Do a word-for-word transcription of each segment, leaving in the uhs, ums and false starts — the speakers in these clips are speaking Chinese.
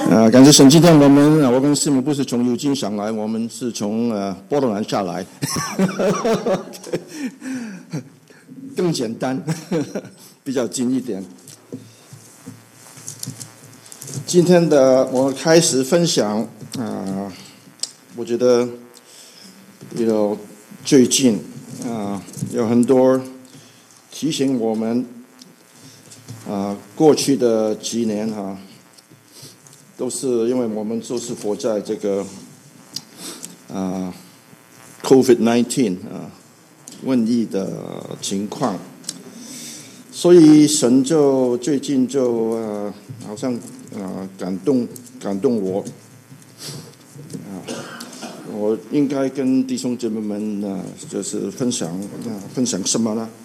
呃，感谢神，今天我们我跟师母不是从油金上来，我们是从呃波特兰下来，更简单，比较近一点。今天的我开始分享啊、呃，我觉得有最近啊、呃、有很多提醒我们啊、呃、过去的几年哈、啊。都是因为我们都是活在这个啊 COVID 十九 啊瘟疫的情况，所以神就最近就呃好像啊感动感动我啊，我应该跟弟兄姐妹们呢、啊、就是分享啊分享什么呢？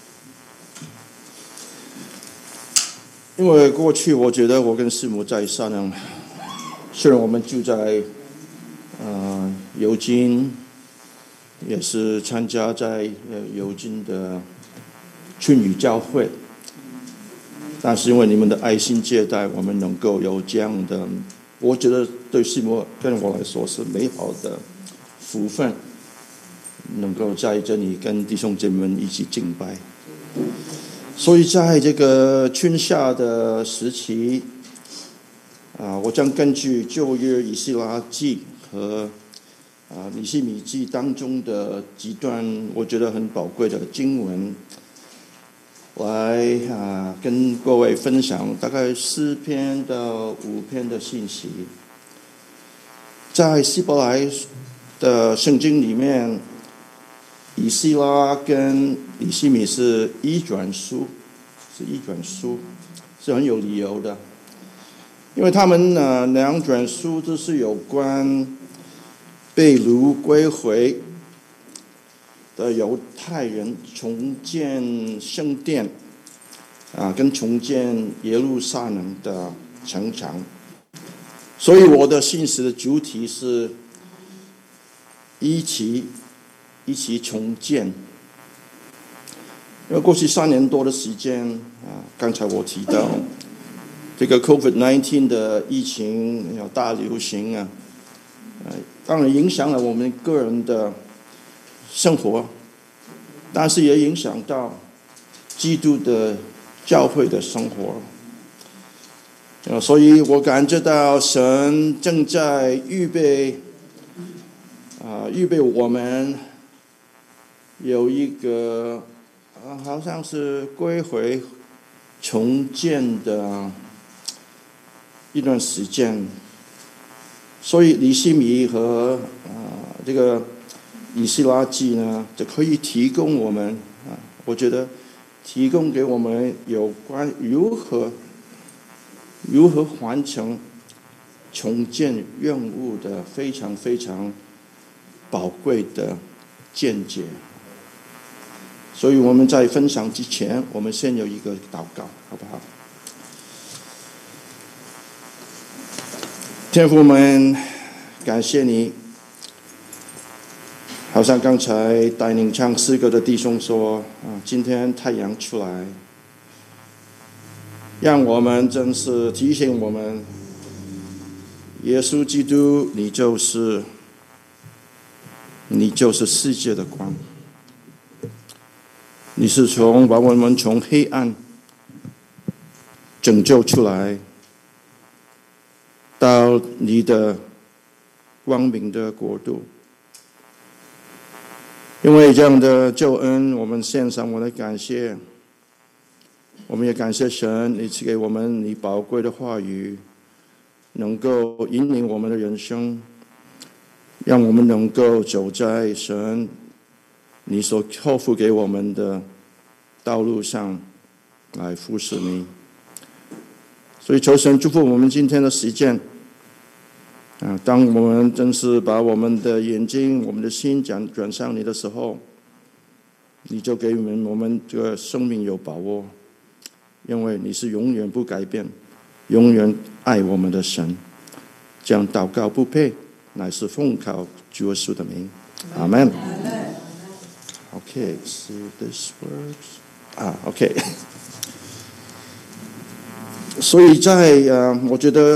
因为过去我觉得我跟师母在商量，虽然我们住在呃油金，也是参加在呃油金的春雨教会，但是因为你们的爱心接待，我们能够有这样的，我觉得对师母跟我来说是美好的福分，能够在这里跟弟兄姐妹们一起敬拜。所以在这个春夏的时期，啊，我将根据旧约以西拉记和啊尼希米记当中的几段我觉得很宝贵的经文，来啊跟各位分享大概四篇到五篇的信息。在希伯来的圣经里面，以西拉跟尼希米是一卷书，是一卷书，是很有理由的，因为他们呢两卷书都是有关被掳归回的犹太人重建圣殿啊，跟重建耶路撒冷的城墙，所以我的信息的主题是一起。一起重建，因为过去三年多的时间啊，刚才我提到这个 COVID 十九 的疫情有大流行啊，呃，当然影响了我们个人的生活，但是也影响到基督的教会的生活。呃，所以我感觉到神正在预备啊、呃，预备我们。有一个呃，好像是归回重建的一段时间，所以尼希米和呃这个以西拉记呢，就可以提供我们啊、呃，我觉得提供给我们有关如何如何完成重建任务的非常非常宝贵的见解。所以我们在分享之前，我们先有一个祷告，好不好？天父们，感谢你，好像刚才带领唱诗歌的弟兄说啊，今天太阳出来，让我们真是提醒我们，耶稣基督，你就是你就是世界的光。你是从把我们从黑暗拯救出来，到你的光明的国度。因为这样的救恩，我们献上我的感谢。我们也感谢神，你赐给我们你宝贵的话语，能够引领我们的人生，让我们能够走在神你所托付给我们的道路上来服侍你。所以求神祝福我们今天的实践啊！当我们真是把我们的眼睛、我们的心转转向你的时候，你就给我们我们这个生命有把握，因为你是永远不改变、永远爱我们的神。这样祷告不配，乃是奉靠主耶稣的名，阿们。Okay, see this works. 啊 ，OK 。所以在呃，我觉得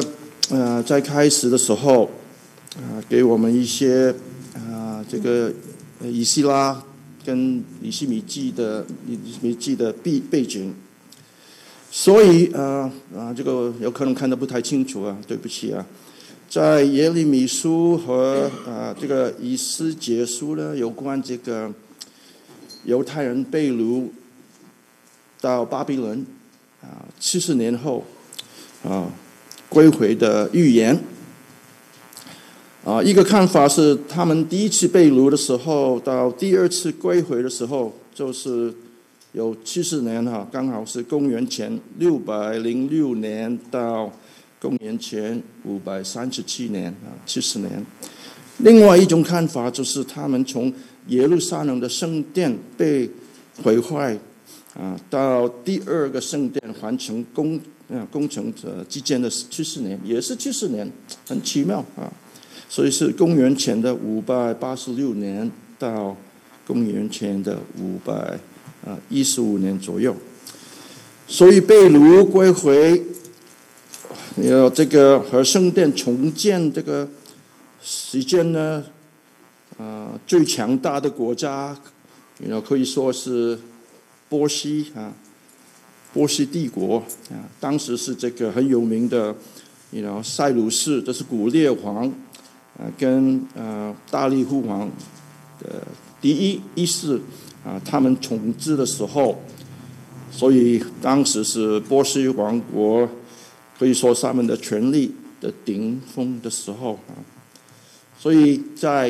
呃，在开始的时候啊、呃，给我们一些啊、呃，这个以西拉跟尼希米记的尼希米记的背背景。所以啊啊，这个有可能看得不太清楚啊，对不起啊。在耶利米书和啊这个以斯结书呢，有关这个犹太人被掳到巴比伦啊七十年后啊归回的预言。啊，一个看法是，他们第一次被掳的时候，到第二次归回的时候，就是有七十年哈，刚好是公元前六百零六年到公元前五百三十七年啊，七十年。另外一种看法就是，他们从耶路撒冷的圣殿被毁坏啊，到第二个圣殿完成工啊工程的之间的七十年，也是七十年，很奇妙啊。所以是公元前的五百八十六年到公元前的五百啊一十五年左右。所以被掳归回，有这个和圣殿重建这个时间呢，啊、呃，最强大的国家，有可以说是波西啊，波西帝国啊，当时是这个很有名的，you know, 塞鲁士，这是古列王。啊，跟呃大利户王的第一一世啊，他们统治的时候，所以当时是波斯王国，可以说是他们的权力的顶峰的时候啊。所以在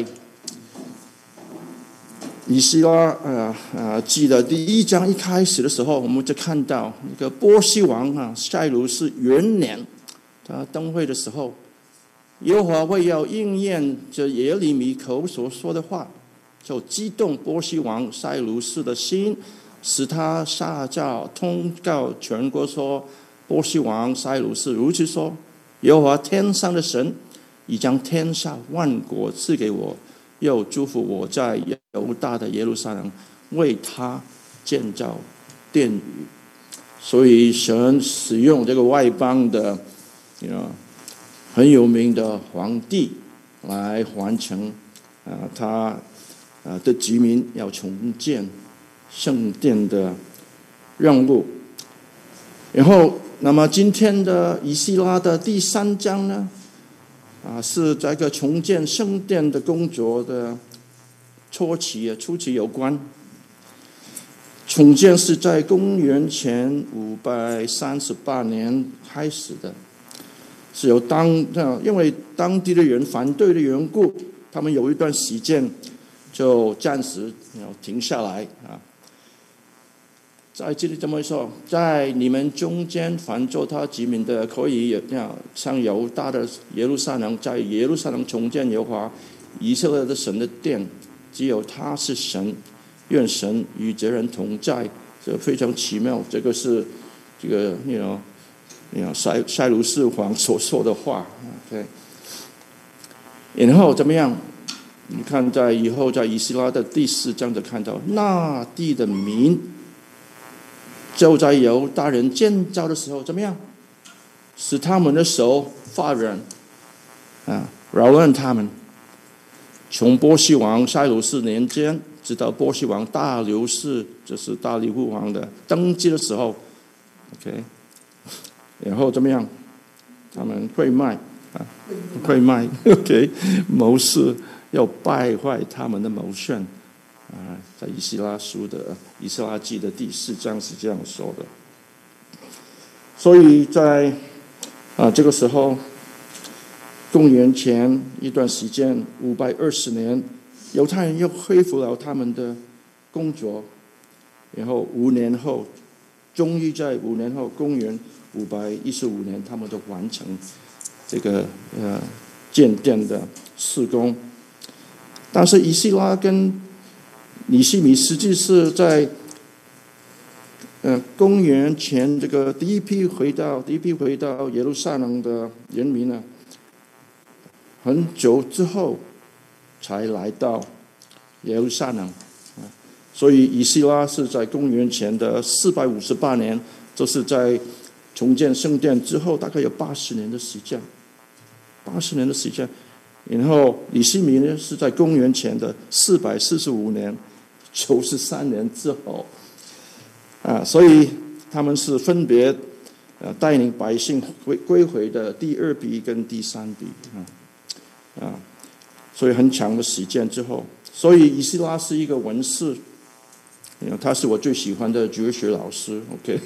以西拉啊啊记的第一章一开始的时候，我们就看到那个波斯王啊塞鲁士元年，他登位的时候。耶和华为要应验这耶利米口所说的话，就激动波西王塞鲁士的心，使他下诏通告全国说：波西王塞鲁士如此说，耶和华天上的神已将天下万国赐给我，又祝福我在犹大的耶路撒冷为他建造殿宇。所以神使用这个外邦的 you know, 很有名的皇帝来完成啊他啊的居民要重建圣殿的任务。然后，那么今天的以西拉的第三章呢，啊是这个重建圣殿的工作的初期啊，初期有关。重建是在公元前五百三十八年开始的。是由当因为当地的人反对的缘故，他们有一段时间就暂时停下来啊。在这里这么说，在你们中间凡做他子民的，可以像犹大的耶路撒冷，在耶路撒冷重建耶和华以色列的神的殿，只有他是神，愿神与这人同在，这非常奇妙。这个是这个 you know。塞塞鲁士王所说的话 ，OK， 然后怎么样？你看，在以后在以西拉的第四章就看到，那地的民就在犹大人建造的时候怎么样？使他们的手发软，啊，扰乱他们。从波西王塞鲁士年间，直到波西王大流士，就是大利户王的登基的时候 ，OK。然后怎么样？他们会卖啊，会卖 ，OK， 谋士要败坏他们的谋算啊，在以西拉书的以西拉记的第四章是这样说的。所以在啊这个时候，公元前一段时间五百二十年，犹太人又恢复了他们的工作，然后五年后，终于在五年后，公元五百一十五年，他们就完成这个呃建殿的施工。但是以西拉跟尼希米实际是在呃公元前这个第一批回到第一批回到耶路撒冷的人民呢，很久之后才来到耶路撒冷。所以以西拉是在公元前的四百五十八年，就是在重建圣殿之后，大概有八十年的时间。 八十年的时间。然后李希米呢是在公元前的四百四十五年，九十三年之后，啊，所以他们是分别呃带领百姓归归回的第二批跟第三批啊啊，所以很长的时间之后，所以以斯拉是一个文士，他是我最喜欢的哲学老师 ，OK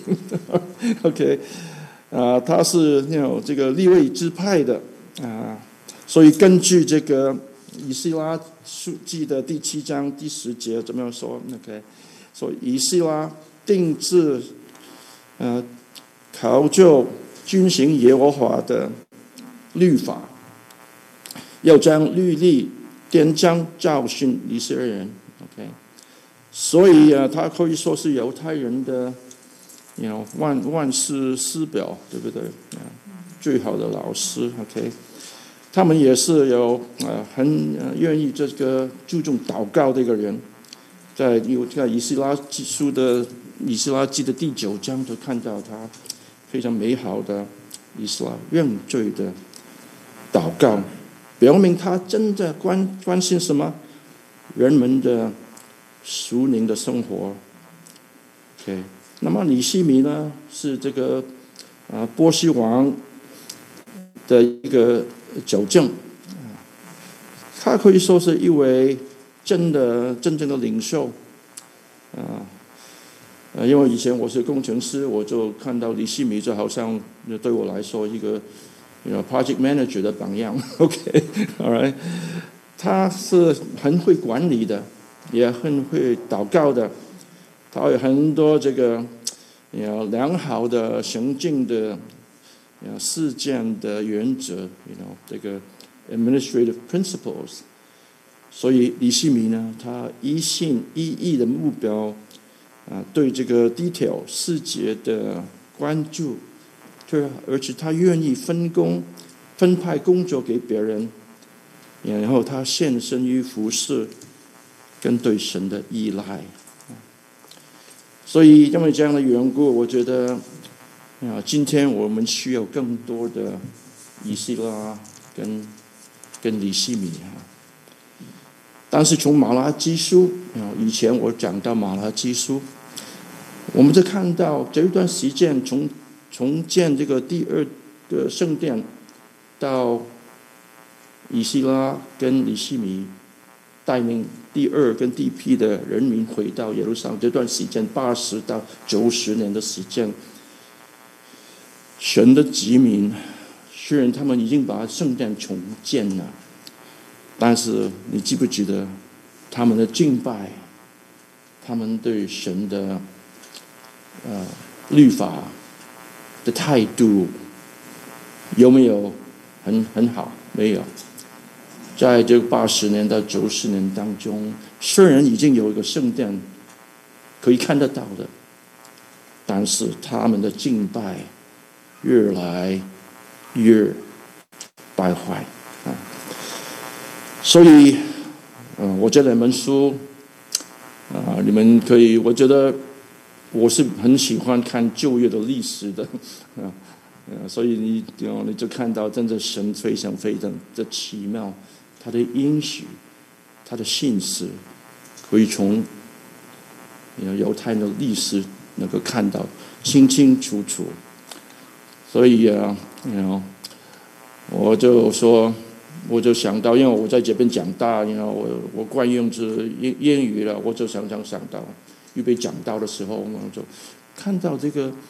OK， 啊，他是有这个利未支派的啊。所以根据这个以斯拉书记的第七章第十节怎么样说 ？OK， 所以以斯拉定制，呃，考究遵行耶和华的律法，要将律例典章教训以色列人。OK， 所以啊，他可以说是犹太人的，you know, 万万世师表，对不对？啊，最好的老师。OK。他们也是有呃很呃愿意这个注重祷告的一个人，在有在以斯拉记书的以斯拉记的第九章都看到他非常美好的以斯拉认罪的祷告，表明他真的关关心什么人们的属灵的生活。OK， 那么尼希米呢是这个啊波斯王的一个纠正，他可以说是一位真的真正的领袖啊。呃，因为以前我是工程师，我就看到尼希米就好像对我来说一个 you know, project manager 的榜样。OK，all right， 他是很会管理的，也很会祷告的，他有很多这个有良好的行政的事件的原则 ，you know， 这个 administrative principles。所以尼希米呢，他一心一意的目标啊，对这个 detail 细节的关注，对，而且他愿意分工、分派工作给别人，然后他献身于服侍跟对神的依赖。所以因为这样的缘故，我觉得啊，今天我们需要更多的以斯拉跟跟尼希米啊。但是从马拉基书啊，以前我讲到马拉基书，我们就看到这一段时间从重建这个第二个圣殿到以斯拉跟尼希米带领第二跟第一批的人民回到耶路撒冷，这段时间八十到九十年的时间，神的子民虽然他们已经把圣殿重建了，但是你记不记得他们的敬拜，他们对神的呃律法的态度有没有很很好？没有。在这八十年到九十年当中，虽然已经有一个圣殿可以看得到的，但是他们的敬拜越来越败坏啊！所以，呃，我这两本书啊，你们可以，我觉得我是很喜欢看旧约的历史的啊，所以你你就看到，真的神非常非常的奇妙。他的应许，他的信使，可以从犹太人的历史能够看到清清楚楚。所以啊，我就说，我就想到，因为我在这边长大，因为我我惯用是英英语了，我就常常想到，预备讲道的时候，我就看到这个，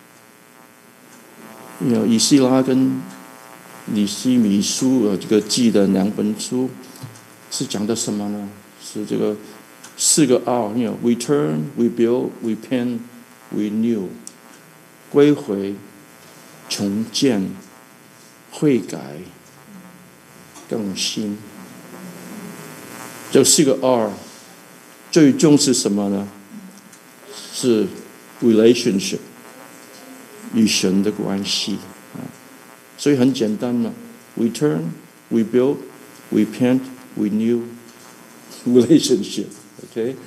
有以斯拉跟尼希米书呃，这个记的两本书是讲的什么呢？是这个四个 R，you know，return, rebuild, repent, renew， 归回、重建、悔改、更新。这四个 R 最终是什么呢？是 relationship， 与神的关系。所以很简单嘛 ，return, rebuild, repent, renew, relationship，OK、okay?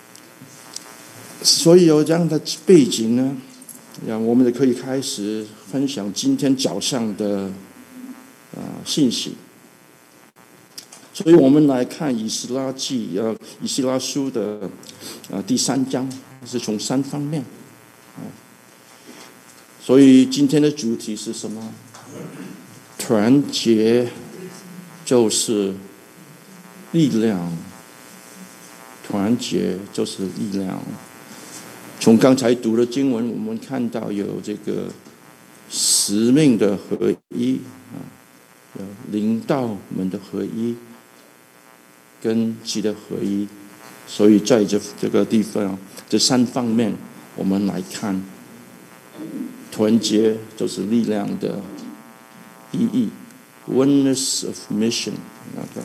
所以有这样的背景呢，我们就可以开始分享今天早上的啊信息。所以我们来看以斯拉记呃以斯拉书的呃第三章，是从三方面啊。所以今天的主题是什么？团结就是力量，团结就是力量。从刚才读的经文，我们看到有这个使命的合一啊，有领导们的合一，根基的合一。所以在这这个地方，这三方面，我们来看，团结就是力量的意义 ，oneness of mission。OK，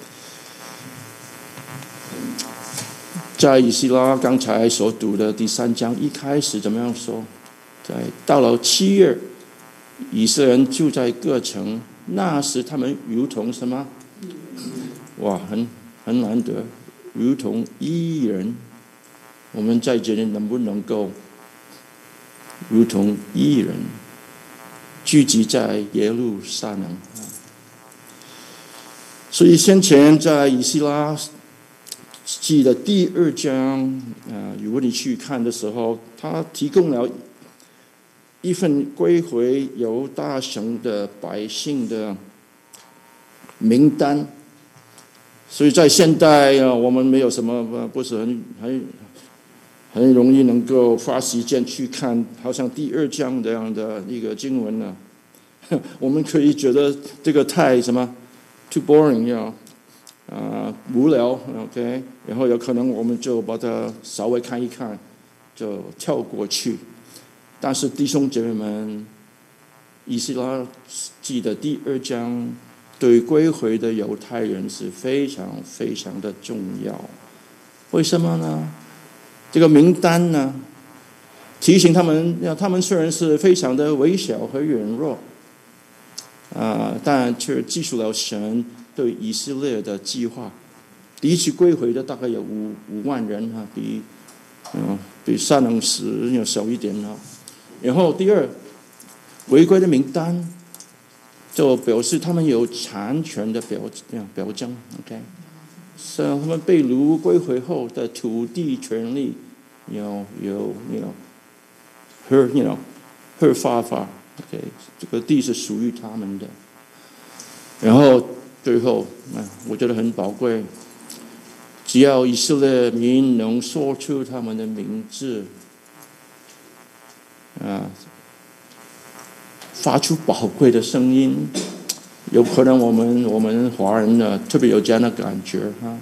在以斯拉刚才所读的第三章一开始怎么样说？在到了七月，以色列人住在各城，那时他们如同什么？哇，很很难得，如同一人。我们在这里能不能够如同一人聚集在耶路撒冷？所以先前在以斯拉记的第二章，呃，如果你去看的时候，他提供了一份归回犹大省的百姓的名单。所以在现代啊，我们没有什么不是很很很容易能够花时间去看，好像第二章这样的一个经文呢、啊，我们可以觉得这个太什么 too boring 呀。啊，无聊 ，OK， 然后有可能我们就把它稍微看一看，就跳过去。但是弟兄姐妹们，以斯拉记的第二章对归回的犹太人是非常非常的重要。为什么呢？这个名单呢，提醒他们，他们虽然是非常的微小和软弱，啊，但却记述了神对以色列的计划。第一次归回的大概有五五万人哈，比嗯比撒冷时要少一点哈。然后第二，回归的名单就表示他们有产权的表表征 ，OK， 是他们被掳归回后的土地权利有有有 her you know her father OK， 这个地是属于他们的。然后最后，啊，我觉得很宝贵。只要以色列民能说出他们的名字，啊，发出宝贵的声音，有可能我们我们华人呢特别有这样的感觉哈。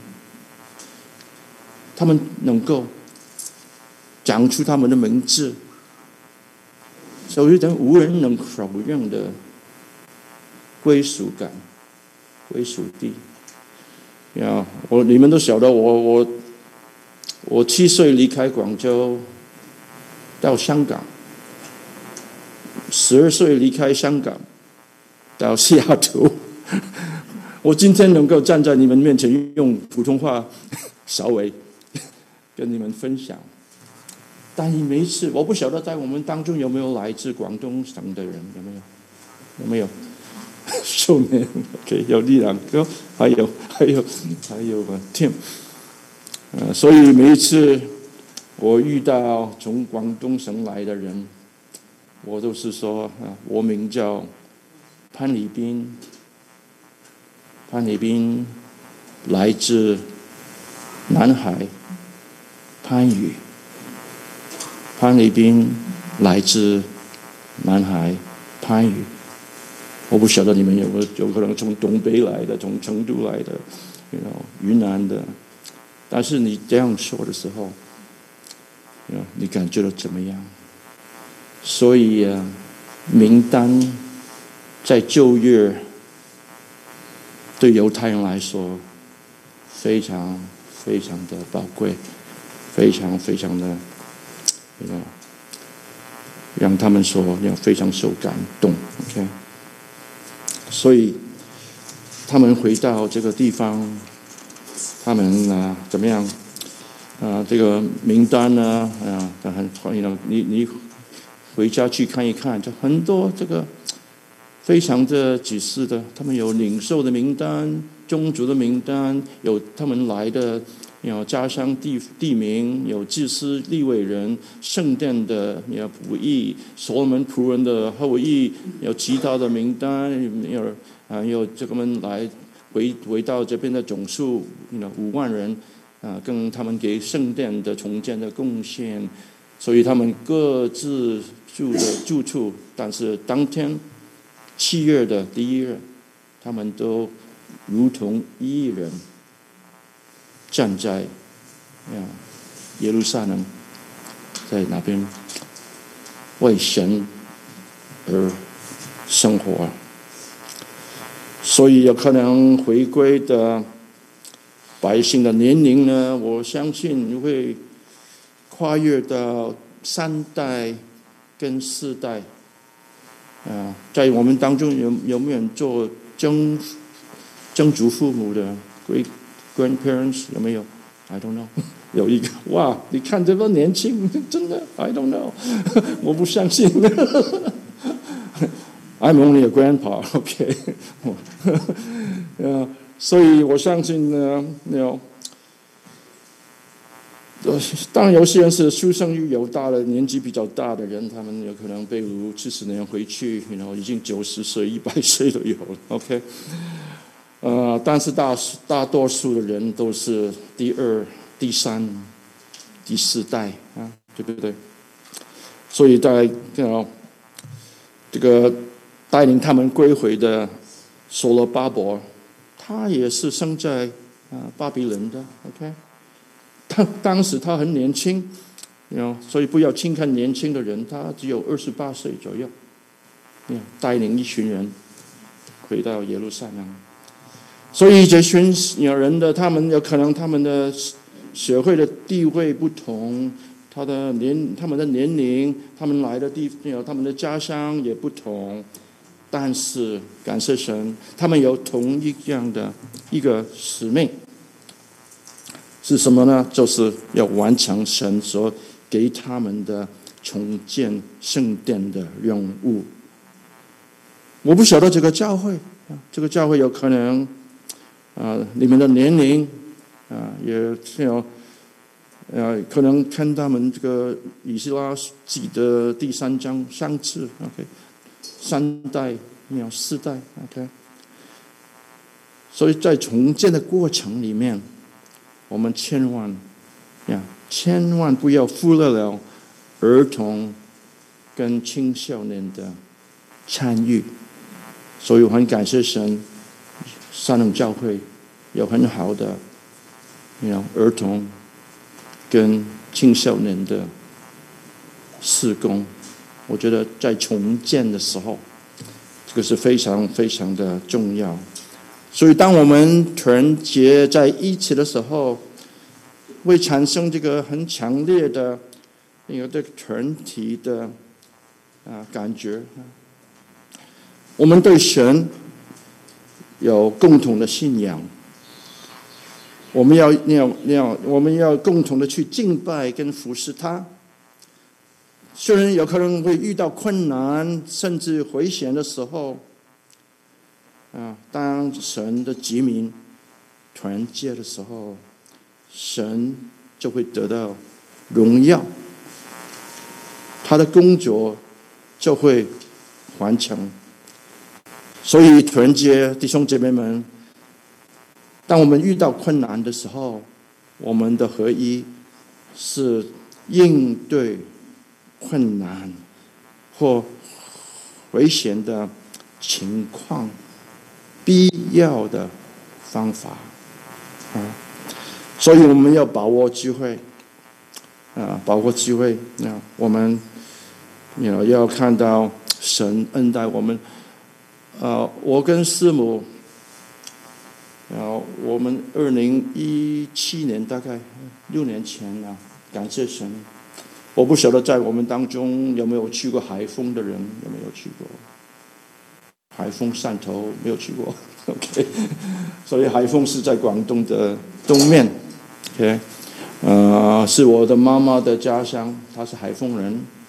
他们能够讲出他们的名字，所以等无人能否认的归属感。归属地，呀，我你们都晓得我我我七岁离开广州到香港，十二岁离开香港到西雅图，我今天能够站在你们面前用普通话稍微跟你们分享，但每一次我不晓得在我们当中有没有来自广东省的人，有没有？有没有？受年 OK， 有一两个，还有还有还有 Tim， 呃，所以每一次我遇到从广东省来的人，我都是说啊，我名叫潘礼斌，潘礼斌来自南海番禺，潘礼斌来自南海番禺。我不晓得你们有没有有可能从东北来的，从成都来的， you know， 云南的，但是你这样说的时候， you know， 你感觉到怎么样？所以啊，名单在旧约对犹太人来说非常非常的宝贵，非常非常的， you know， 让他们说要非常受感动 ，OK。所以他们回到这个地方，他们啊怎么样？啊，这个名单呢啊，很欢迎你你回家去看一看，就很多这个非常的仔细的，他们有领袖的名单、宗族的名单，有他们来的有家乡地地名，有祭司、利未人、圣殿的有仆役、所罗门仆人的后裔，有其他的名单，有啊有这个们来回回到这边的总数，有五万人啊，跟他们给圣殿的重建的贡献，所以他们各自住的住处，但是当天七月的第一日，他们都如同一人站在耶路撒冷，在那边为神而生活。所以有可能回归的百姓的年龄呢，我相信会跨越到三代跟四代。啊，在我们当中有有没有人做曾曾祖父母的 great grandparents 有没有 ？I don't know 。有一个哇，你看这么年轻，真的 I don't know ，我不相信。I'm only a grandpa, OK 呃。所以我相信呢，有。当然，有些人是出生率有大的年纪比较大的人，他们有可能被掳七十年回去，然后已经九十岁、一百岁都有 ，OK。呃，但是大大多数的人都是第二、第三、第四代啊，对不对？所以在呃这个带领他们归回的所罗巴伯，他也是生在啊巴比伦的 ，OK。他当时他很年轻，所以不要轻看年轻的人，他只有二十八岁左右，带领一群人回到耶路撒冷。所以这群人的他们有可能他们的社会的地位不同，他的年他们的年龄，他们来的地他们的家乡也不同，但是感谢神，他们有同一样的一个使命。是什么呢？就是要完成神所给他们的重建圣殿的任务。我不晓得这个教会，这个教会有可能，啊、呃，你们的年龄，啊、呃，也有，呃，可能跟他们这个以斯拉记的第三章相似 ，OK， 三代，有四代 ，OK。所以在重建的过程里面。我们千万呀，千万不要忽略了儿童跟青少年的参与。所以我很感谢神，撒冷教会有很好的儿童跟青少年的事工。我觉得在重建的时候，这个是非常非常的重要。所以当我们团结在一起的时候，会产生这个很强烈的一个对团体的啊感觉。我们对神有共同的信仰，我们要要要我们要共同的去敬拜跟服侍他。虽然有可能会遇到困难甚至危险的时候，啊，当神的子民团结的时候，神就会得到荣耀，他的工作就会完成。所以团结弟兄姐妹们，当我们遇到困难的时候，我们的合一是应对困难或危险的情况必要的方法啊，所以我们要把握机会啊，把握机会啊，我们要要看到神恩待我们。啊，我跟师母，啊，我们二零一七年大概六年前啊，感谢神。我不晓得在我们当中有没有去过海丰的人，有没有去过？海丰汕头没有去过 ，OK， 所以海丰是在广东的东面 ，OK， 呃，是我的妈妈的家乡，她是海丰人，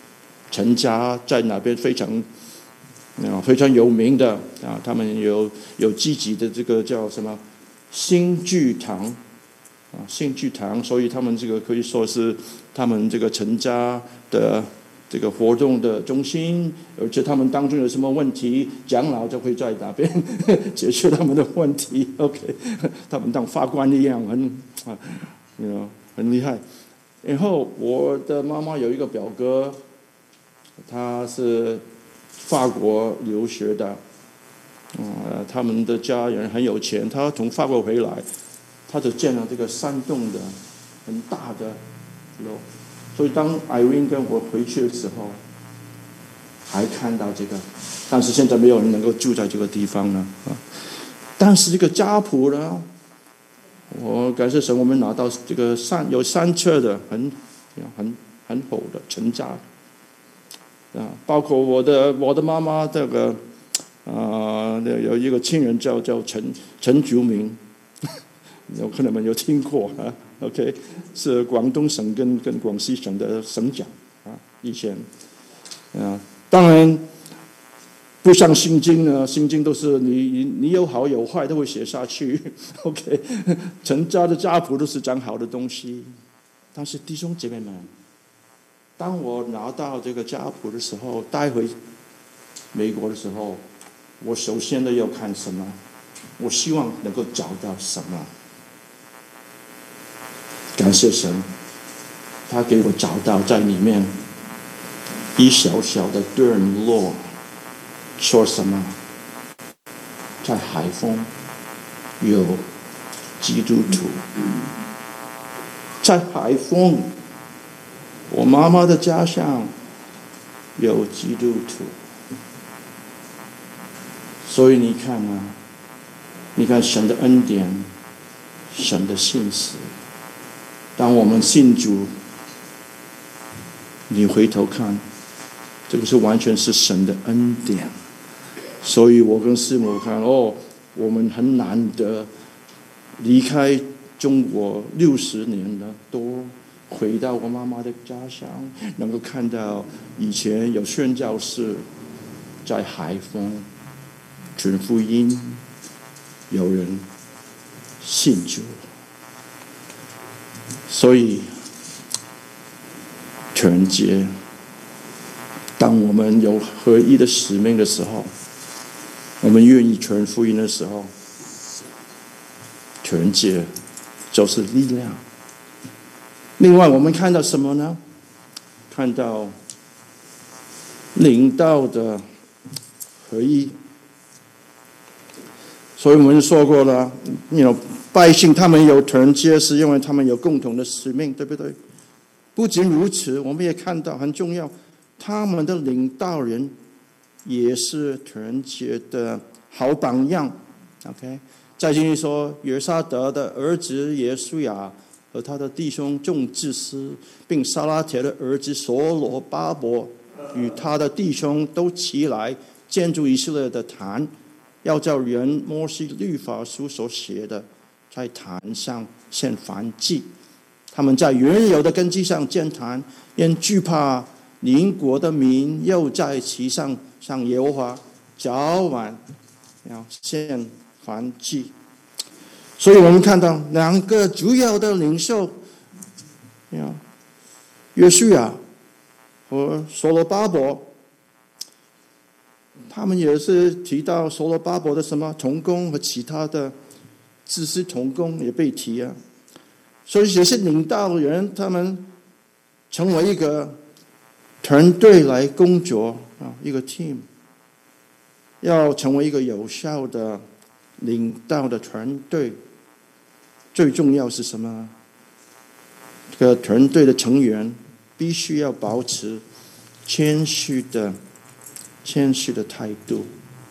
陈家在那边非常啊非常有名的啊，他们有有自己的这个叫什么新剧堂啊，新剧堂，所以他们这个可以说是他们这个陈家的这个活动的中心，而且他们当中有什么问题，长老就会在那边解决他们的问题。OK， 他们当法官一样，很啊，you know，很厉害。然后我的妈妈有一个表哥，他是法国留学的，呃，他们的家人很有钱，他从法国回来，他就建了这个山洞的很大的楼。所以当 Irene 跟我回去的时候，还看到这个，但是现在没有人能够住在这个地方了啊。但是这个家谱呢，我感谢神，我们拿到这个三有三册的很很很厚的陈家啊，包括我的我的妈妈这个啊、呃，有一个亲人叫叫陈陈竹明，有可能没有听过啊。OK， 是广东省跟跟广西省的省长啊，以前啊，当然不像心经呢，心经都是你你有好有坏都会写下去。OK， 陈家的家谱都是讲好的东西，但是弟兄姐妹们，当我拿到这个家谱的时候，带回美国的时候，我首先的要看什么？我希望能够找到什么？感谢神，他给我找到在里面一小小的段落，说什么？在海丰有基督徒，在海丰，我妈妈的家乡有基督徒。所以你看啊，你看神的恩典，神的信实。当我们信主，你回头看，这个是完全是神的恩典。所以我跟师母看，哦，我们很难得离开中国六十年了多，回到我妈妈的家乡，能够看到以前有宣教士在海丰传福音，有人信主。所以团结，当我们有合一的使命的时候，我们愿意传福音的时候，团结就是力量。另外我们看到什么呢？看到领导的合一。所以我们说过了，you know，百姓他们有团结，是因为他们有共同的使命，对不对？不仅如此，我们也看到很重要，他们的领导人也是团结的好榜样。OK， 在这里说，约沙德的儿子耶稣亚和他的弟兄众祭司，并撒拉铁的儿子所罗巴伯与他的弟兄都起来建筑以色列的坛。要叫人摩西律法书所写的，在坛上献燔祭。他们在原有的根基上建坛，因惧怕邻国的民又在其上向耶和华早晚要献燔祭。所以我们看到两个主要的领袖，约书亚和所罗巴伯。他们也是提到所罗巴伯的什么同工和其他的祭司同工也被提啊，所以这些领导人他们成为一个团队来工作啊，一个 team， 要成为一个有效的领导的团队，最重要是什么？这个团队的成员必须要保持谦虚的。谦虚的态度。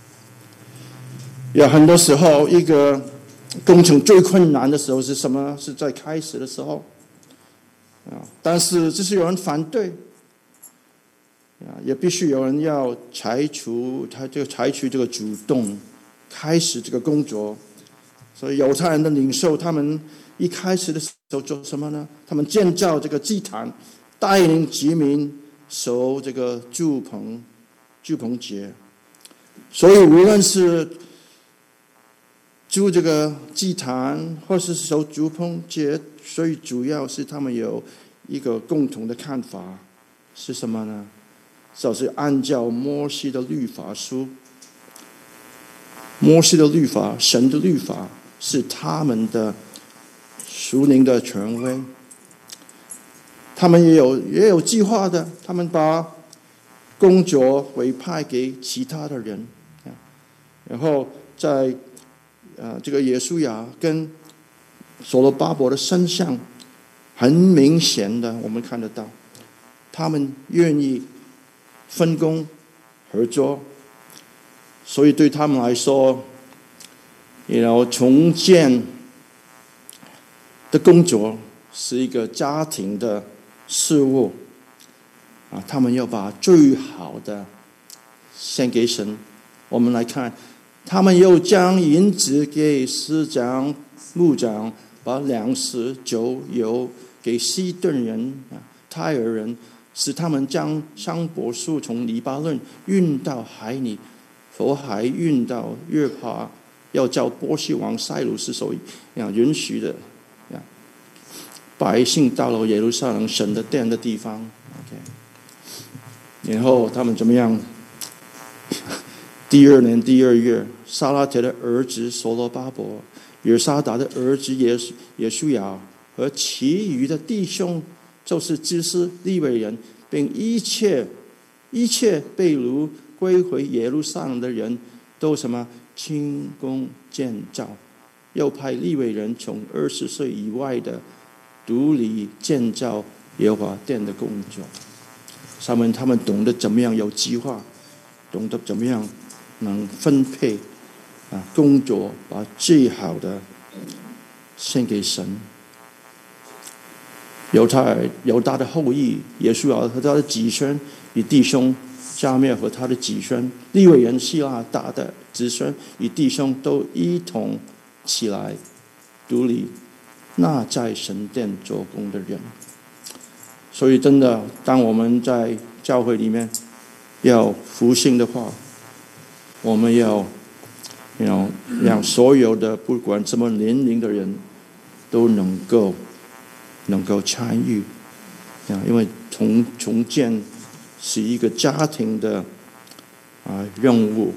有很多时候，一个工程最困难的时候是什么？是在开始的时候啊，但是这是有人反对啊，也必须有人要采取他就采取这个主动，开始这个工作。所以犹太人的领袖，他们一开始的时候做什么呢？他们建造这个祭坛，带领居民守这个住棚住棚节。所以无论是住这个祭坛，或是守住棚节，所以主要是他们有一个共同的看法，是什么呢？就是按照摩西的律法书，摩西的律法，神的律法是他们的属灵的权威。他们也有也有计划的，他们把工作委派给其他的人，然后在呃这个耶稣亚跟所罗巴伯的身上，很明显的我们看得到，他们愿意分工合作。所以对他们来说，然后重建的工作是一个家庭的事务啊，他们要把最好的献给神。我们来看，他们又将银子给司长、牧长，把粮食、酒、油给西顿人、泰尔人，使他们将香柏树从黎巴嫩运到海里，佛海运到约帕，要叫波西王塞鲁斯所允许的。百姓到了耶路撒冷神的殿的地方 ，OK， 然后他们怎么样？第二年第二月，撒拉铁的儿子所罗巴伯、约沙达的儿子耶耶稣亚和其余的弟兄，就是祭司、利未人，并一切一切被掳归回耶路撒冷的人，都什么清工建造，又派利未人从二十岁以外的独立建造耶和华殿的工作。他们他们懂得怎么样有计划，懂得怎么样能分配啊工作，把最好的献给神。犹太犹大的后裔耶稣亚和他的子孙与弟兄，加面和他的子孙，利未人希拉大的子孙与弟兄都一同起来独立那在神殿做工的人。所以真的，当我们在教会里面要复兴的话，我们要让所有的不管什么年龄的人都能够能够参与，因为重重建是一个家庭的啊任务。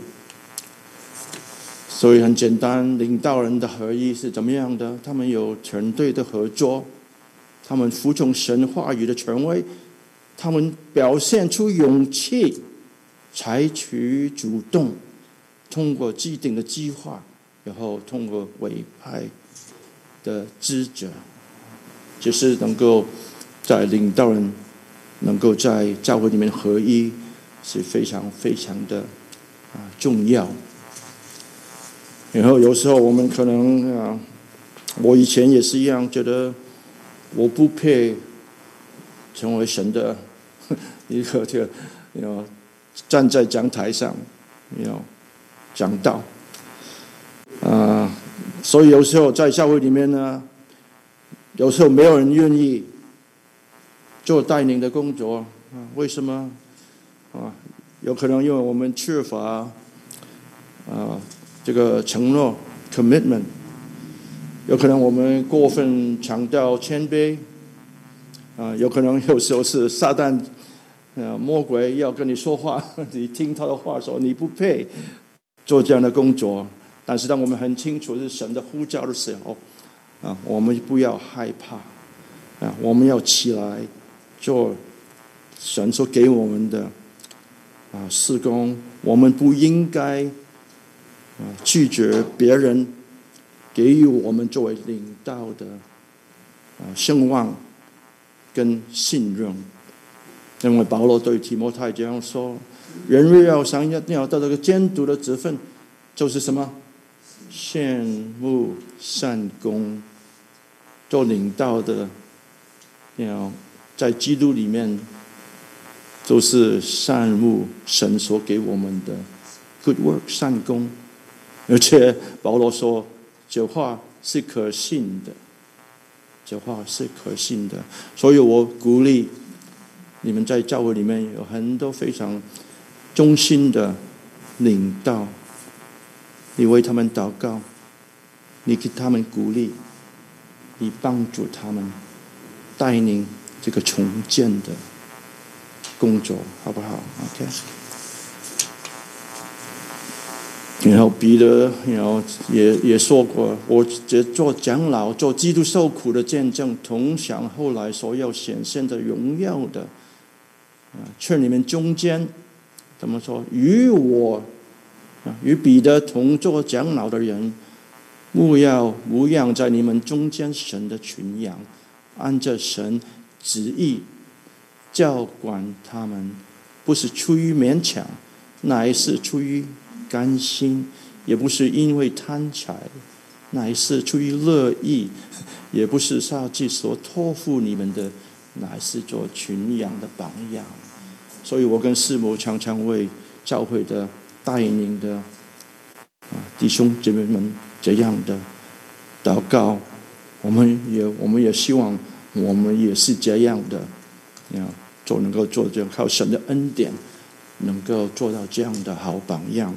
所以很简单，领导人的合一是怎么样的？他们有团队的合作，他们服从神话语的权威，他们表现出勇气，采取主动，通过既定的计划，然后通过委派的职责，就是能够在领导人能够在教会里面合一，是非常非常的啊重要。然后有时候我们可能啊，我以前也是一样，觉得我不配成为神的一个这个，要站在讲台上，要讲道啊。所以有时候在教会里面呢，有时候没有人愿意做带领的工作啊？为什么啊？有可能因为我们缺乏啊。这个承诺 commitment， 有可能我们过分强调谦卑啊，有可能有时候是撒旦啊魔鬼要跟你说话，你听他的话说你不配做这样的工作。但是当我们很清楚是神的呼召的时候啊，我们不要害怕啊，我们要起来做神所给我们的啊事工。我们不应该拒绝别人给予我们作为领导的声望跟信任。因为保罗对提摩太这样说，人若要想要得到这个监督的职分，就是什么羡慕善功。做领导的要在基督里面都是善慕神所给我们的 good work 善功。而且保罗说这话是可信的，这话是可信的。所以我鼓励你们在教会里面有很多非常忠心的领导，你为他们祷告，你给他们鼓励，你帮助他们带领这个重建的工作，好不好 ？OK。然后彼得，然后也也说过，我这做长老，做基督受苦的见证，同享后来所要显现的荣耀的。啊，劝你们中间怎么说？与我啊，与彼得同做长老的人，务要牧养在你们中间神的群羊，按着神旨意教管他们，不是出于勉强，乃是出于甘心，也不是因为贪财，乃是出于乐意，也不是撒己所托付你们的，乃是做群羊的榜样。所以我跟师母常常为教会的带领的啊弟兄姐妹们这样的祷告，我们也我们也希望我们也是这样的，啊，做能够做这样靠神的恩典，能够做到这样的好榜样。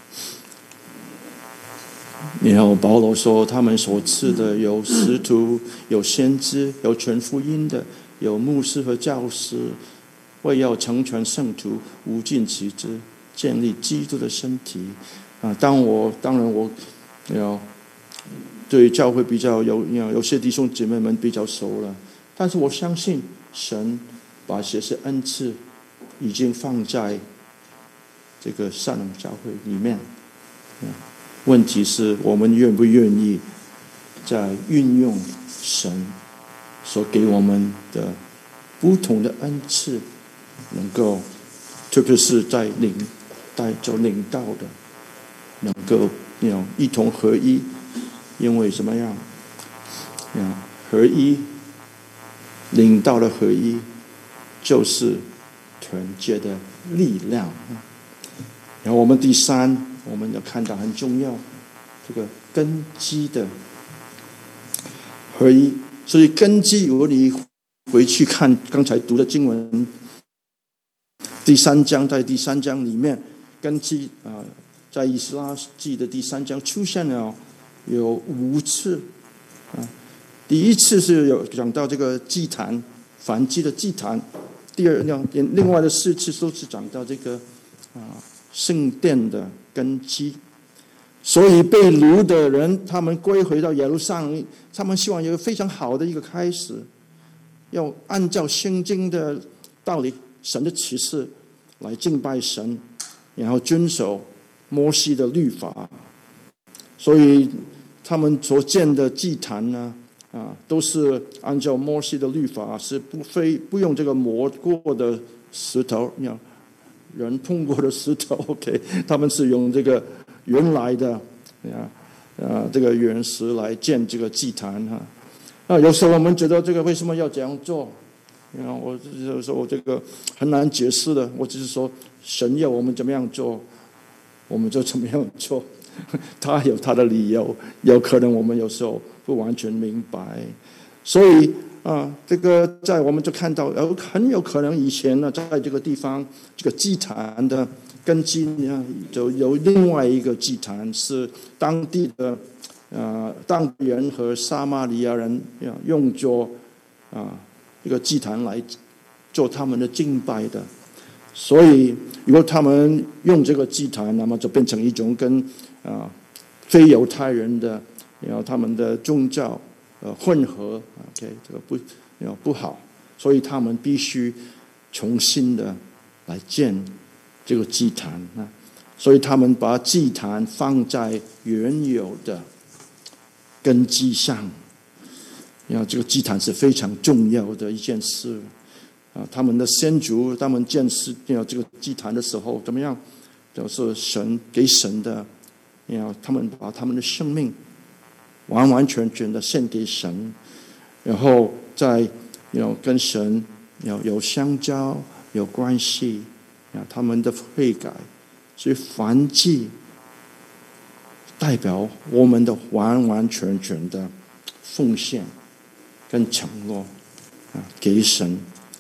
然后保罗说，他们所赐的有使徒，有先知，有传福音的，有牧师和教师，为要成全圣徒，无尽其职，建立基督的身体。啊，当我当然我要对教会比较有有些弟兄姐妹们比较熟了，但是我相信神把这些恩赐已经放在这个善能教会里面。问题是我们愿不愿意在运用神所给我们的不同的恩赐，能够特别是在领带做领导的，能够一同合一。因为什么样？合一，领导的合一，就是团结的力量。然后我们第三，我们要看到很重要，这个根基的合一。所以根基，如果你回去看刚才读的经文，第三章，在第三章里面，根基啊，在以斯拉记的第三章出现了有五次啊。第一次是有讲到这个祭坛，燔祭的祭坛；第二，另外的四次都是讲到这个啊圣殿的根基。所以被掳的人，他们归回到耶路撒冷，他们希望有一个非常好的一个开始，要按照圣经的道理、神的启示来敬拜神，然后遵守摩西的律法。所以他们所建的祭坛呢，啊，都是按照摩西的律法，是不非不用这个磨过的石头，你看人碰过的石头 ，OK， 他们是用这个原来的啊啊这个原石来建这个祭坛哈。啊，有时候我们觉得这个为什么要这样做？啊，我有时候我这个很难解释的，我只是说神要我们怎么样做，我们就怎么样做。他有他的理由，有可能我们有时候不完全明白，所以啊，这个在我们就看到，有很有可能以前呢，在这个地方，这个祭坛的根基呢，就有另外一个祭坛是当地的啊当地人和撒玛利亚人用作啊这个祭坛来做他们的敬拜的。所以如果他们用这个祭坛，那么就变成一种跟啊非犹太人的然后他们的宗教呃混合 ，OK， 这个不不好，所以他们必须重新的来建这个祭坛啊。所以他们把祭坛放在原有的根基上，然后这个祭坛是非常重要的一件事。啊，他们的先祖，他们建设这个祭坛的时候，怎么样？就是神给神的，然后他们把他们的生命完完全全的献给神，然后再有跟神有有相交、有关系，啊，他们的悔改，所以燔祭代表我们的完完全全的奉献跟承诺啊，给神。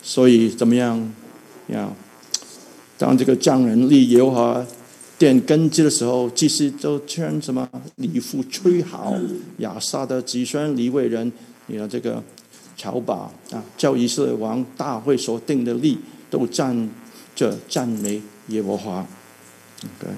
所以怎么样呀？当这个匠人立耶和华殿根基的时候，祭司都劝什么礼服吹号，亚萨的子孙利未人，你的这个朝把啊，叫以色列王大会所定的例，都站着赞美耶和华。OK，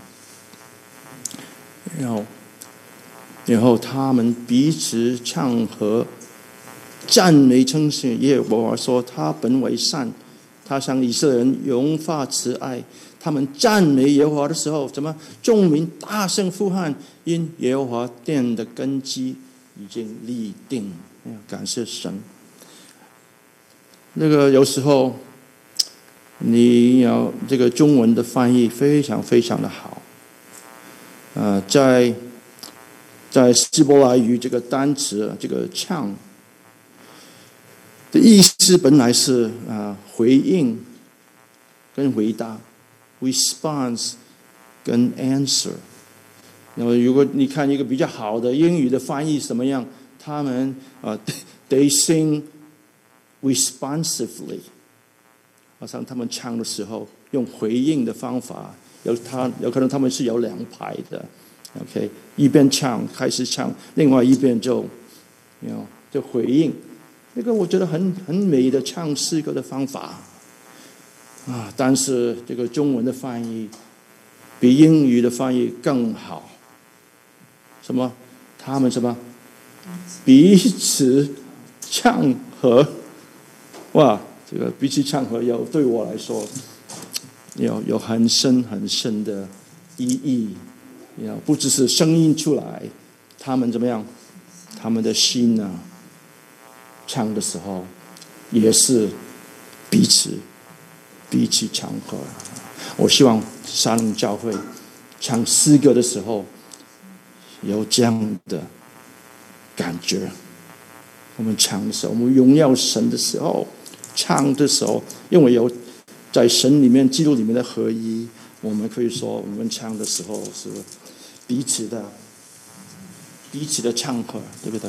然后，然后他们彼此唱和，赞美称谢耶和华，说他本为善，他向以色列人永发慈爱。他们赞美耶和华的时候，怎么众民大声呼喊？因耶和华殿的根基已经立定。感谢神。那个有时候你要这个中文的翻译非常非常的好，呃，在在希伯来语这个单词这个唱的意思本来是啊、呃、回应跟回答。response 跟 answer， 那么如果你看一个比较好的英语的翻译什么样，他们啊、呃、，they sing responsively， 好像他们唱的时候用回应的方法，有他有可能他们是有两排的 ，OK， 一边唱开始唱，另外一边就，you know, 就回应，那个我觉得很很美的唱诗歌的方法。啊，但是这个中文的翻译比英语的翻译更好。什么？他们什么？彼此唱和。哇，这个彼此唱和有对我来说有有很深很深的意义。有不只是声音出来，他们怎么样？他们的心呢、啊？唱的时候也是彼此。彼此唱和，我希望沙龙教会唱诗歌的时候有这样的感觉。我们唱的时候，我们荣耀神的时候，唱的时候，因为有在神里面、基督里面的合一，我们可以说，我们唱的时候是彼此的、彼此的唱和，对不对？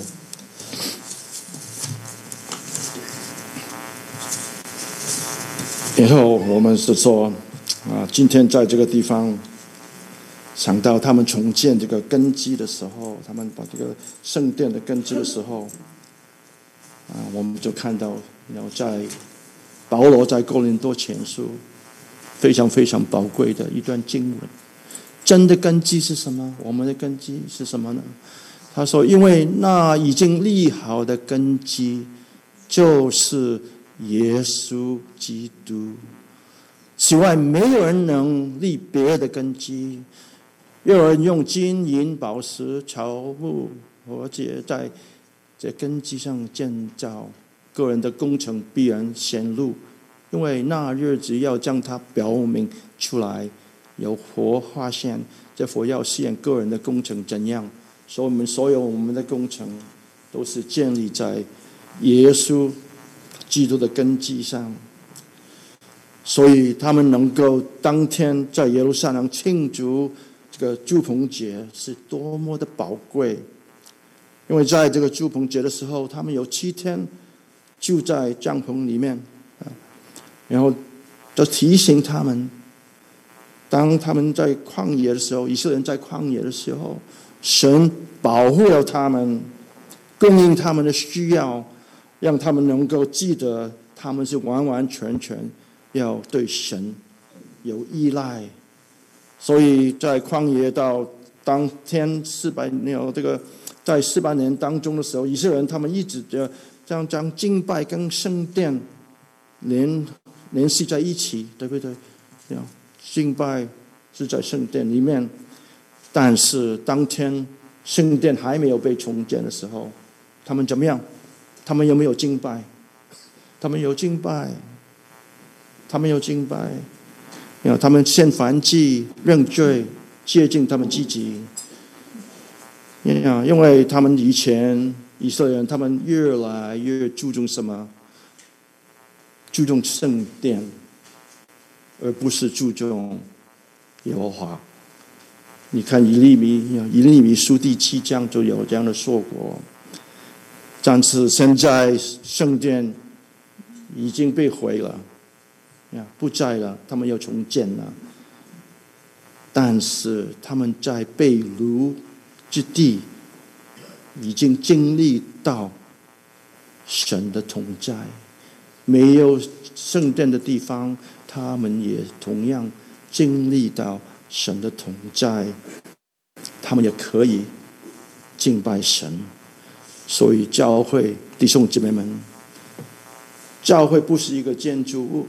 然后我们是说，啊，今天在这个地方想到他们重建这个根基的时候，他们把这个圣殿的根基的时候，啊，我们就看到，然后在保罗在哥林多前书非常非常宝贵的一段经文。真的根基是什么？我们的根基是什么呢？他说，因为那已经立好的根基就是耶稣基督，此外没有人能立别的根基。有人用金银宝石草木和解在这根基上建造，个人的工程必然显露，因为那日子要将它表明出来，有火发现，这火要试验个人的工程怎样。所以我们所有我们的工程都是建立在耶稣基督的根基上，所以他们能够当天在耶路撒冷庆祝这个住棚节是多么的宝贵。因为在这个住棚节的时候，他们有七天住在帐篷里面，然后就提醒他们，当他们在旷野的时候，以色列人在旷野的时候，神保护了他们，供应他们的需要，让他们能够记得他们是完完全全要对神有依赖。所以在旷野到当天四百年，这个在四百年当中的时候，以色列人他们一直的将将敬拜跟圣殿联联系在一起，对不对？敬拜是在圣殿里面，但是当天圣殿还没有被重建的时候，他们怎么样？他们有没有敬拜？他们有敬拜，他们有敬拜，他们献燔祭、认罪、接近他们自己。因为他们以前以色列人，他们越来越注重什么？注重圣殿，而不是注重耶和华。你看以利米，以利米书第七章就有这样的说过。但是现在圣殿已经被毁了，不在了，他们要重建了。但是他们在被掳之地已经经历到神的同在，没有圣殿的地方，他们也同样经历到神的同在，他们也可以敬拜神。所以教会弟兄姊妹们，教会不是一个建筑物，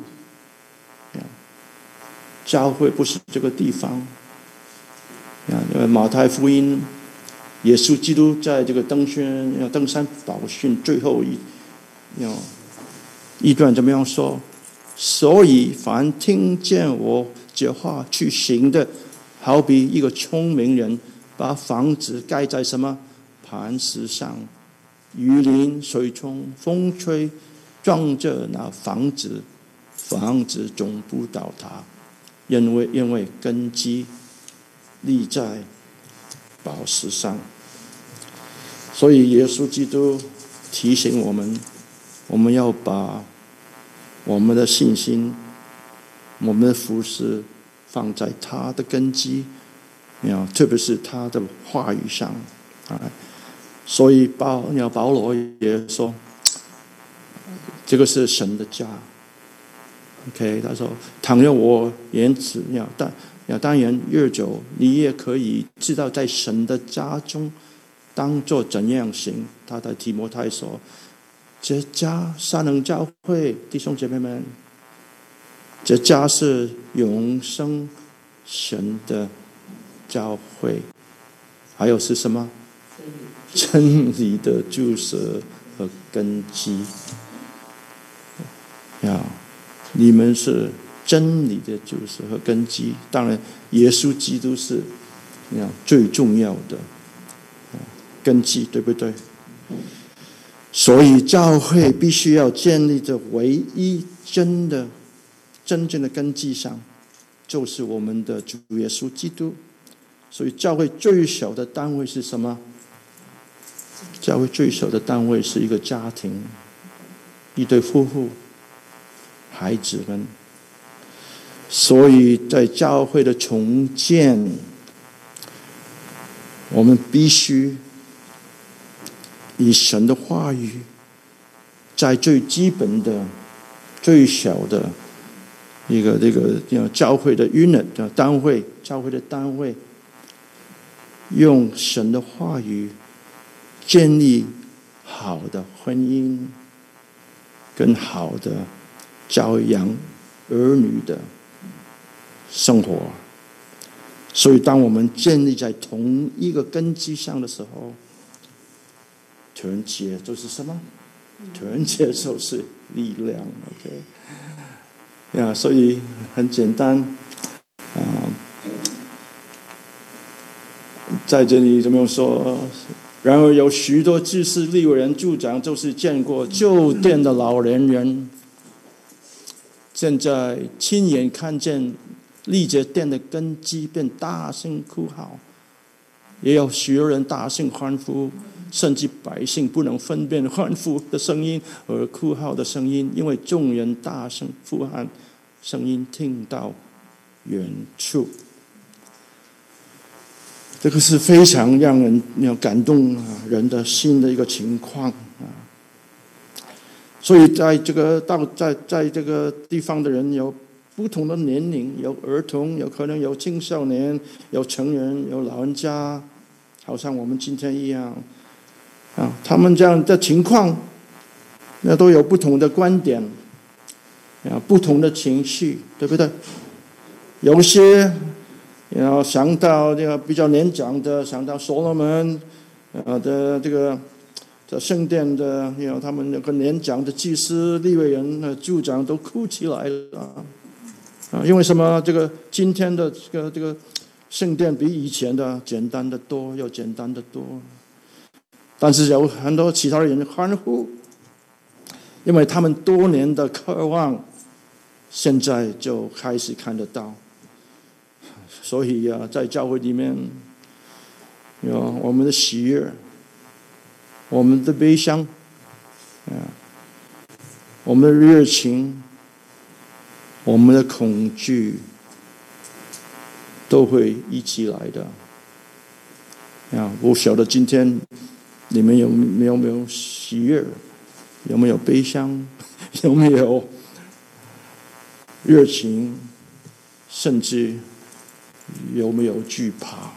教会不是这个地方。马太福音，耶稣基督在这个登宣要登山宝训最后一要一段怎么样说？所以凡听见我这话去行的，好比一个聪明人把房子盖在什么磐石上，雨淋水冲风吹，撞着那房子，房子总不倒塌，因为因为根基立在宝石上。所以耶稣基督提醒我们，我们要把我们的信心、我们的服事放在他的根基，特别是他的话语上。所以保保罗也说，这个是神的家。OK， 他说：“倘若我言辞要但要当然越久，你也可以知道在神的家中当作怎样行。”他在提摩太说：“这家三能教会弟兄姐妹们，这家是永生神的教会，还有是什么？真理的注释和根基。呀，你们是真理的注释和根基。当然，耶稣基督是最重要的根基，对不对？所以教会必须要建立在唯一真的、真正的根基上，就是我们的主耶稣基督。所以教会最小的单位是什么？教会最小的单位是一个家庭，一对夫妇，孩子们。所以在教会的重建，我们必须以神的话语，在最基本的、最小的一个这个教会的 unit 单位，教会的单位，用神的话语建立好的婚姻，跟好的教养儿女的生活。所以当我们建立在同一个根基上的时候，团结就是什么？团结就是力量。 OK 呀，所以很简单啊，在这里怎么样说？然而有许多祭司、利未人、族长，就是见过旧殿的老年人，现在亲眼看见立这殿的根基，便大声哭号。也有许多人大声欢呼，甚至百姓不能分辨欢呼的声音和哭号的声音，因为众人大声呼喊，声音听到远处。这个是非常让人要感动人的心的一个情况啊！所以在这个到在在这个地方的人有不同的年龄，有儿童，有可能有青少年，有成人，有老人家，好像我们今天一样啊。他们这样的情况，那都有不同的观点啊，不同的情绪，对不对？有些然后想到这个比较年长的，想到所罗门呃的这个在圣殿的，然后他们那个年长的祭司、利未人、呃族长都哭起来了啊！因为什么？这个今天的这个这个圣殿比以前的简单的多，又简单的多。但是有很多其他人欢呼，因为他们多年的渴望，现在就开始看得到。所以啊，在教会里面，有我们的喜悦，我们的悲伤，啊， 我们的热情，我们的恐惧，都会一起来的。啊，我晓得今天你们有没有没有喜悦，有没有悲伤，有没有热情，甚至有没有惧怕？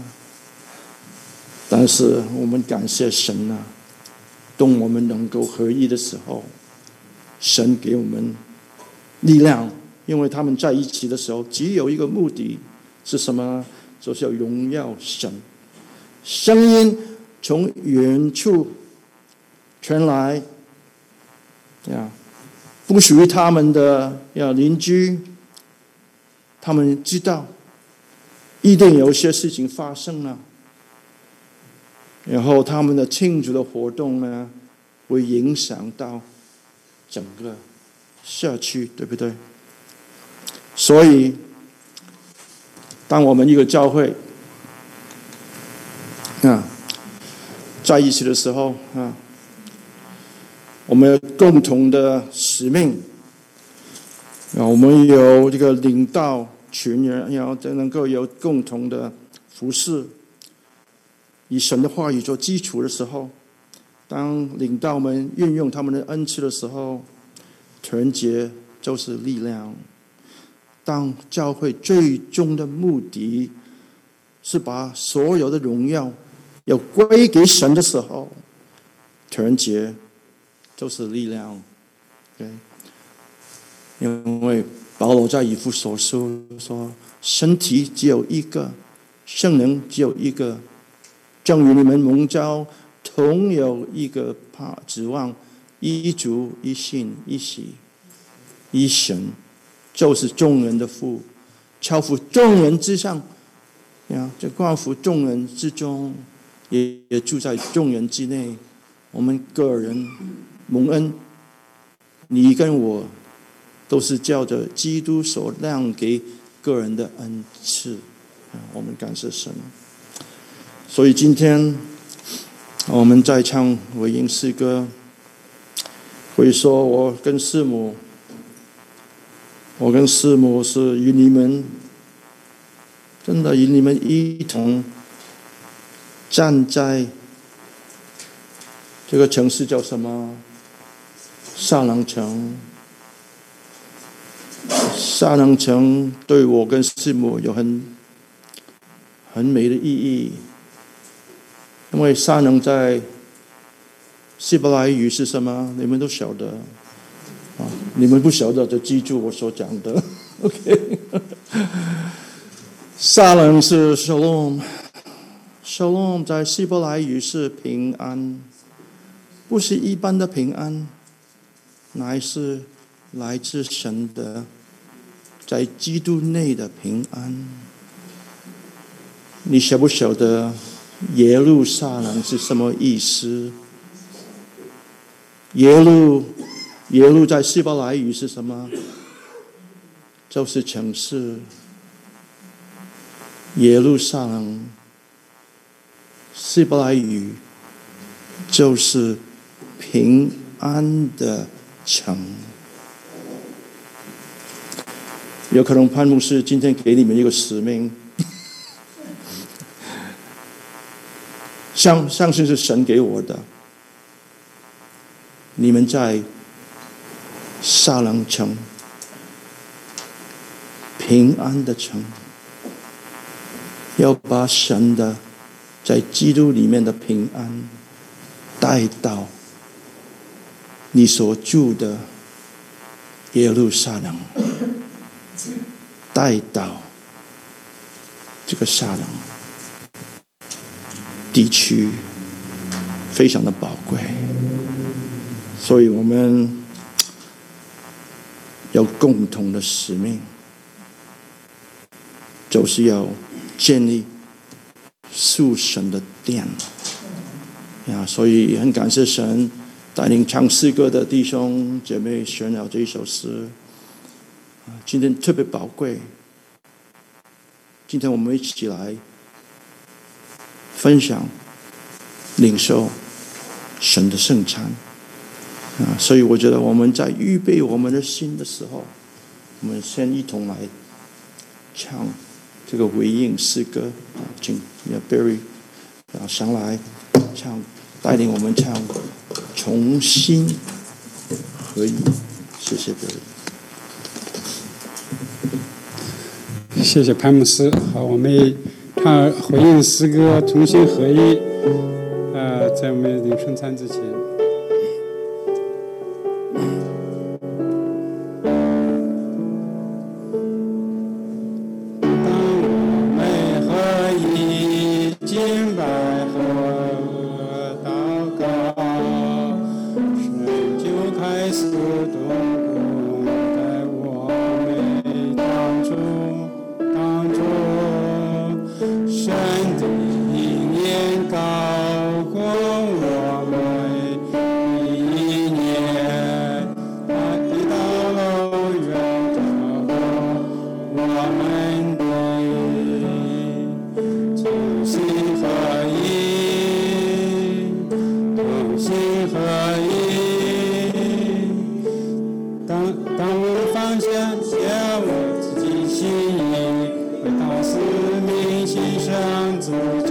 但是我们感谢神啊，当我们能够合一的时候，神给我们力量，因为他们在一起的时候，只有一个目的是什么呢？就是要荣耀神。声音从远处传来，呀，不属于他们的呀邻居，他们知道一定有些事情发生了，然后他们的庆祝的活动呢，会影响到整个社区，对不对？所以，当我们一个教会啊在一起的时候啊，我们有共同的使命啊，我们有这个领导群人，然后能够有共同的服事，以神的话语做基础的时候，当领导们运用他们的恩赐的时候，团结就是力量。当教会最终的目的是把所有的荣耀要归给神的时候，团结就是力量。Okay? 因为保罗在以弗所书说，身体只有一个，圣灵只有一个，正如你们蒙召同有一个指望，一主一信一喜一神，就是众人的父，超乎众人之上，呀，这冠乎众人之中，也也住在众人之内。我们个人蒙恩，你跟我都是照着基督所量给个人的恩赐，我们感谢神。所以今天我们在唱回应诗歌，会说我跟师母，我跟师母是与你们，真的与你们一同站在这个城市叫什么？沙朗城。沙朗城对我跟师母有很很美的意义，因为沙朗在希伯来语是什么？你们都晓得啊，你们不晓得就记住我所讲的。OK， 沙朗是 Shalom，Shalom 在希伯来语是平安，不是一般的平安，乃是来自神的，在基督内的平安。你晓不晓得耶路撒冷是什么意思？耶路，耶路在希伯来语是什么？就是城市。耶路撒冷，希伯来语就是平安的城。有可能潘牧师今天给你们一个使命，相相信是神给我的。你们在沙朗城，平安的城，要把神的在基督里面的平安带到你所住的耶路撒冷，带到这个沙冷地区，非常的宝贵。所以我们有共同的使命，就是要建立属神的殿呀。所以很感谢神带领唱诗歌的弟兄姐妹选了这一首诗，今天特别宝贵。今天我们一起来分享领受神的圣餐。 啊，所以我觉得我们在预备我们的心的时候，我们先一同来唱这个回应诗歌啊，请 Barry 啊上来唱，带领我们唱重新合一。谢谢 Barry。 谢谢潘牧师。好，我们唱回应诗歌《重新合一》。呃，在我们领圣餐之前，当我们合一敬拜和祷告，神就开始动工在我们当中。当中，神的意念高过我们一年，他的道路远超过我们的同心合一，同心合一。当当我放下我自己心意。为大使命献上自